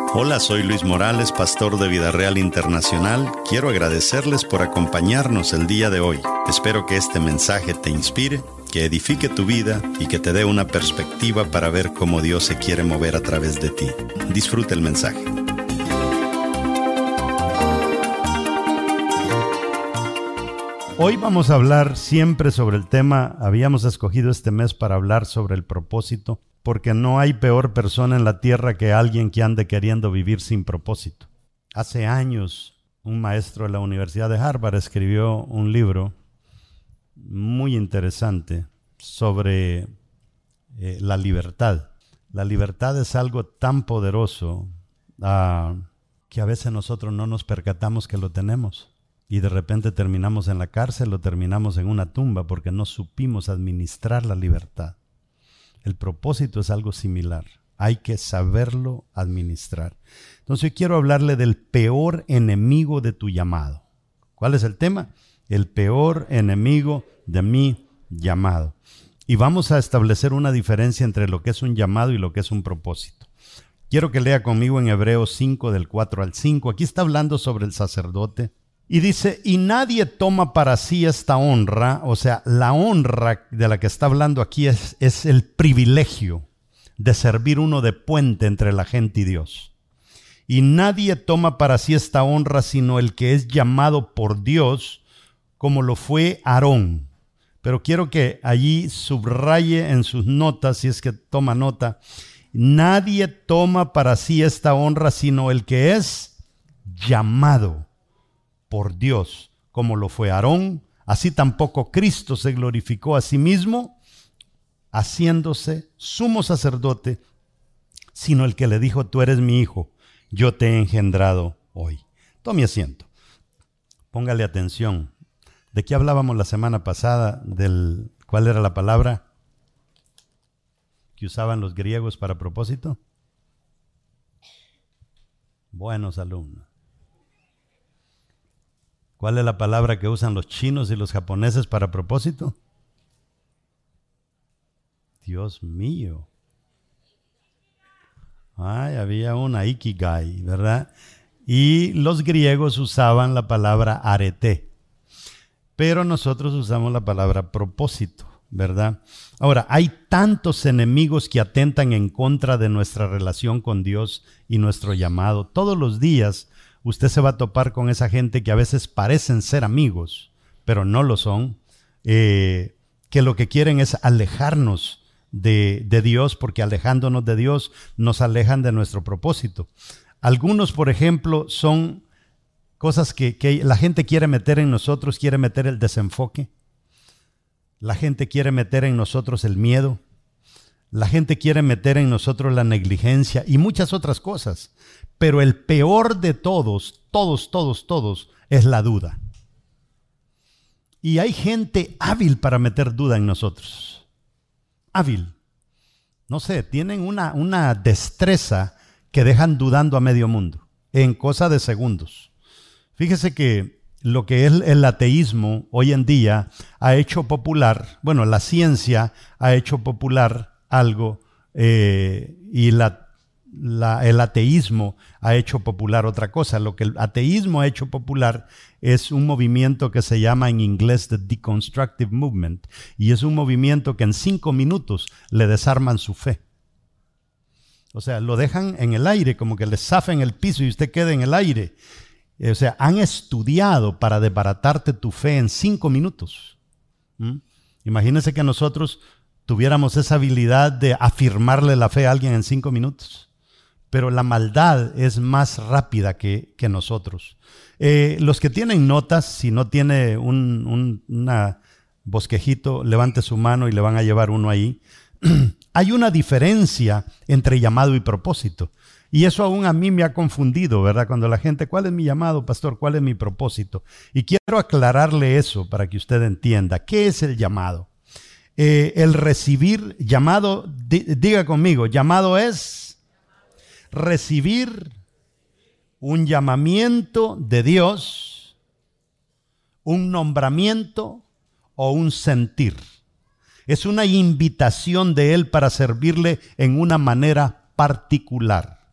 Hola, soy Luis Morales, pastor de Vida Real Internacional. Quiero agradecerles por acompañarnos el día de hoy. Espero que este mensaje te inspire, que edifique tu vida y que te dé una perspectiva para ver cómo Dios se quiere mover a través de ti. Disfruta el mensaje. Hoy vamos a hablar siempre sobre el tema. Habíamos escogido este mes para hablar sobre el propósito, porque no hay peor persona en la tierra que alguien que ande queriendo vivir sin propósito. Hace años, un maestro de la Universidad de Harvard escribió un libro muy interesante sobre la libertad. La libertad es algo tan poderoso que a veces nosotros no nos percatamos que lo tenemos. Y de repente terminamos en la cárcel o terminamos en una tumba porque no supimos administrar la libertad. El propósito es algo similar. Hay que saberlo administrar. Entonces yo quiero hablarle del peor enemigo de tu llamado. ¿Cuál es el tema? El peor enemigo de mi llamado. Y vamos a establecer una diferencia entre lo que es un llamado y lo que es un propósito. Quiero que lea conmigo en Hebreos 5, del 4 al 5. Aquí está hablando sobre el sacerdote. Y dice, y nadie toma para sí esta honra, o sea, la honra de la que está hablando aquí es el privilegio de servir uno de puente entre la gente y Dios. Y nadie toma para sí esta honra sino el que es llamado por Dios, como lo fue Aarón. Pero quiero que allí subraye en sus notas, si es que toma nota, nadie toma para sí esta honra sino el que es llamado por Dios, como lo fue Aarón. Así tampoco Cristo se glorificó a sí mismo, haciéndose sumo sacerdote, sino el que le dijo, tú eres mi hijo, yo te he engendrado hoy. Tome asiento. Póngale atención. ¿De qué hablábamos la semana pasada? ¿Cuál era la palabra que usaban los griegos para propósito? Buenos alumnos. ¿Cuál es la palabra que usan los chinos y los japoneses para propósito? Dios mío. Ay, había una ikigai, ¿verdad? Y los griegos usaban la palabra arete. Pero nosotros usamos la palabra propósito, ¿verdad? Ahora, hay tantos enemigos que atentan en contra de nuestra relación con Dios y nuestro llamado. Todos los días usted se va a topar con esa gente que a veces parecen ser amigos, pero no lo son, que lo que quieren es alejarnos de Dios, porque alejándonos de Dios nos alejan de nuestro propósito. Algunos, por ejemplo, son cosas que la gente quiere meter en nosotros, quiere meter el desenfoque, la gente quiere meter en nosotros el miedo, la gente quiere meter en nosotros la negligencia y muchas otras cosas. Pero el peor de todos, es la duda. Y hay gente hábil para meter duda en nosotros. Hábil. No sé, tienen una destreza que dejan dudando a medio mundo en cosa de segundos. Fíjese que lo que es el ateísmo hoy en día ha hecho popular, bueno, la ciencia ha hecho popular algo y el ateísmo ha hecho popular otra cosa. Lo que el ateísmo ha hecho popular es un movimiento que se llama en inglés The Deconstructive Movement, y es un movimiento que en 5 minutos le desarman su fe. O sea, lo dejan en el aire, como que le zafen el piso y usted queda en el aire. O sea, han estudiado para desbaratarte tu fe en 5 minutos. Imagínense que nosotros tuviéramos esa habilidad de afirmarle la fe a alguien en 5 minutos. Pero la maldad es más rápida que nosotros. Los que tienen notas, si no tiene una bosquejito, levante su mano y le van a llevar uno ahí. Hay una diferencia entre llamado y propósito. Y eso aún a mí me ha confundido, ¿verdad? Cuando la gente, ¿cuál es mi llamado, pastor? ¿Cuál es mi propósito? Y quiero aclararle eso para que usted entienda. ¿Qué es el llamado? El recibir llamado, diga conmigo, llamado es recibir un llamamiento de Dios, un nombramiento o un sentir. Es una invitación de Él para servirle en una manera particular.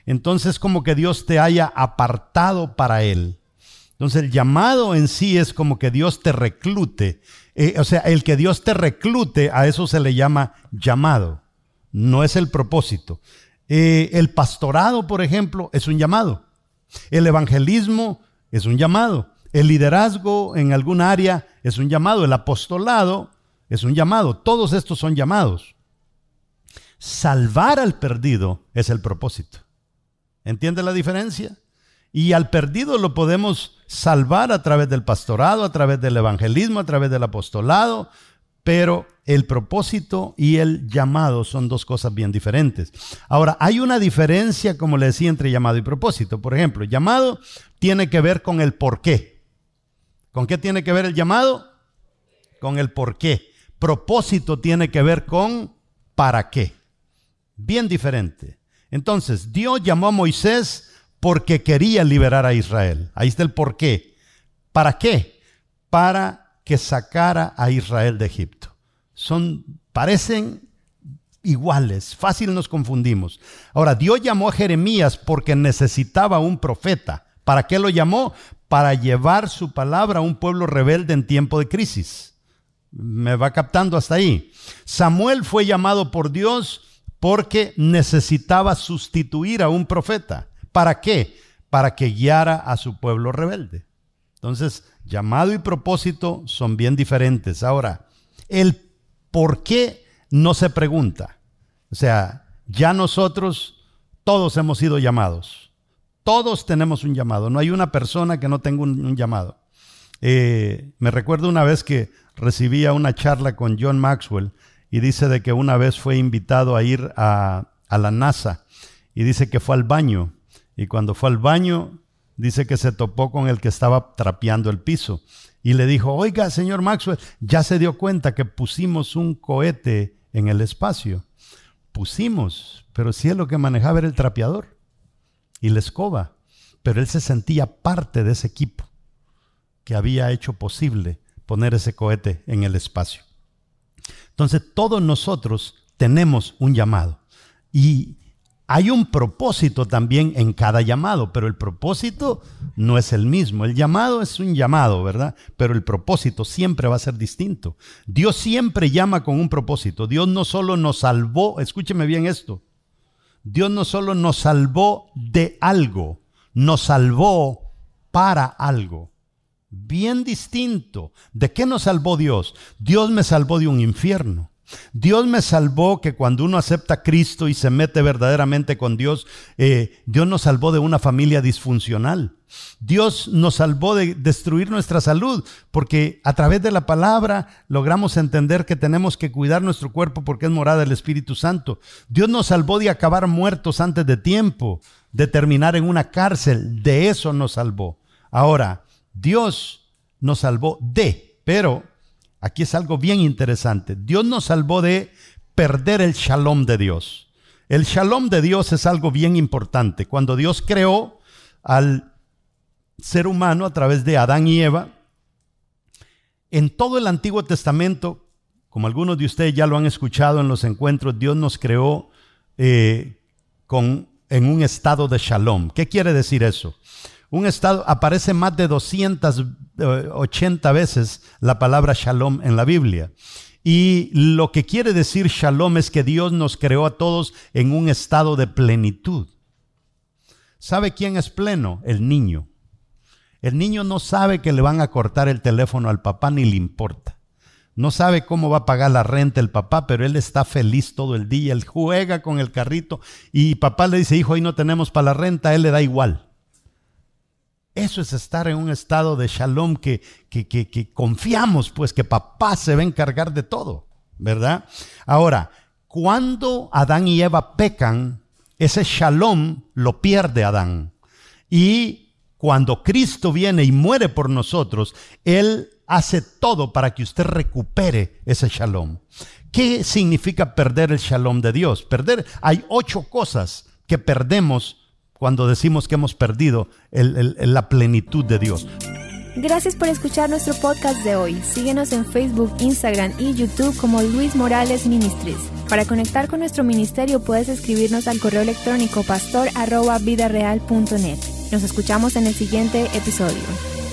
entonces como que Dios te haya apartado para Él. Entonces el llamado en sí es como que Dios te reclute. O sea, el que Dios te reclute, a eso se le llama llamado. No es el propósito. El pastorado, por ejemplo, es un llamado. El evangelismo es un llamado. El liderazgo en algún área es un llamado. El apostolado es un llamado. Todos estos son llamados. Salvar al perdido es el propósito. ¿Entiende la diferencia? Y al perdido lo podemos salvar a través del pastorado, a través del evangelismo, a través del apostolado, pero el propósito y el llamado son dos cosas bien diferentes. Ahora, hay una diferencia, como le decía, entre llamado y propósito. Por ejemplo, llamado tiene que ver con el por qué. ¿Con qué tiene que ver el llamado? Con el por qué. Propósito tiene que ver con para qué. Bien diferente. Entonces, Dios llamó a Moisés porque quería liberar a Israel. Ahí está el por qué. ¿Para qué? Para que sacara a Israel de Egipto. Parecen iguales, fácil nos confundimos. Ahora, Dios llamó a Jeremías porque necesitaba un profeta. ¿Para qué lo llamó? Para llevar su palabra a un pueblo rebelde en tiempo de crisis. ¿Me va captando hasta ahí? Samuel fue llamado por Dios porque necesitaba sustituir a un profeta. ¿Para qué? Para que guiara a su pueblo rebelde. Entonces, llamado y propósito son bien diferentes. Ahora, el por qué no se pregunta. O sea, ya nosotros todos hemos sido llamados. Todos tenemos un llamado. No hay una persona que no tenga un llamado. Me recuerdo una vez que recibía una charla con John Maxwell y dice de que una vez fue invitado a ir a la NASA y dice que fue al baño. Y cuando fue al baño, dice que se topó con el que estaba trapeando el piso. Y le dijo, oiga, señor Maxwell, ya se dio cuenta que pusimos un cohete en el espacio. Pusimos, pero sí, lo que manejaba era el trapeador y la escoba. Pero él se sentía parte de ese equipo que había hecho posible poner ese cohete en el espacio. Entonces, todos nosotros tenemos un llamado. Y hay un propósito también en cada llamado, pero el propósito no es el mismo. El llamado es un llamado, ¿verdad? Pero el propósito siempre va a ser distinto. Dios siempre llama con un propósito. Dios no solo nos salvó, escúcheme bien esto. Dios no solo nos salvó de algo, nos salvó para algo. Bien distinto. ¿De qué nos salvó Dios? Dios me salvó de un infierno. Dios me salvó que cuando uno acepta a Cristo y se mete verdaderamente con Dios, Dios nos salvó de una familia disfuncional. Dios nos salvó de destruir nuestra salud, porque a través de la palabra logramos entender que tenemos que cuidar nuestro cuerpo porque es morada del Espíritu Santo. Dios nos salvó de acabar muertos antes de tiempo, de terminar en una cárcel. De eso nos salvó. Ahora, Dios nos salvó pero aquí es algo bien interesante. Dios nos salvó de perder el shalom de Dios. El shalom de Dios es algo bien importante. Cuando Dios creó al ser humano a través de Adán y Eva, en todo el Antiguo Testamento, como algunos de ustedes ya lo han escuchado en los encuentros, Dios nos creó en un estado de shalom. ¿Qué quiere decir eso? Un estado, aparece más de 280 veces la palabra shalom en la Biblia. Y lo que quiere decir shalom es que Dios nos creó a todos en un estado de plenitud. ¿Sabe quién es pleno? El niño. El niño no sabe que le van a cortar el teléfono al papá ni le importa. No sabe cómo va a pagar la renta el papá, pero él está feliz todo el día. Él juega con el carrito y papá le dice, hijo, hoy no tenemos para la renta, a él le da igual. Eso es estar en un estado de shalom que confiamos, pues, que papá se va a encargar de todo, ¿verdad? Ahora, cuando Adán y Eva pecan, ese shalom lo pierde Adán. Y cuando Cristo viene y muere por nosotros, Él hace todo para que usted recupere ese shalom. ¿Qué significa perder el shalom de Dios? Hay 8 cosas que perdemos cuando decimos que hemos perdido la plenitud de Dios. Gracias por escuchar nuestro podcast de hoy. Síguenos en Facebook, Instagram y YouTube como Luis Morales Ministries. Para conectar con nuestro ministerio puedes escribirnos al correo electrónico pastor@vidareal.net. Nos escuchamos en el siguiente episodio.